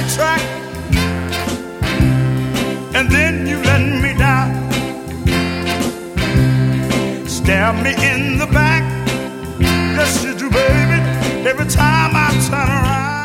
track, and then you let me down. Stab me in the back, yes you do, baby, every time I turn around.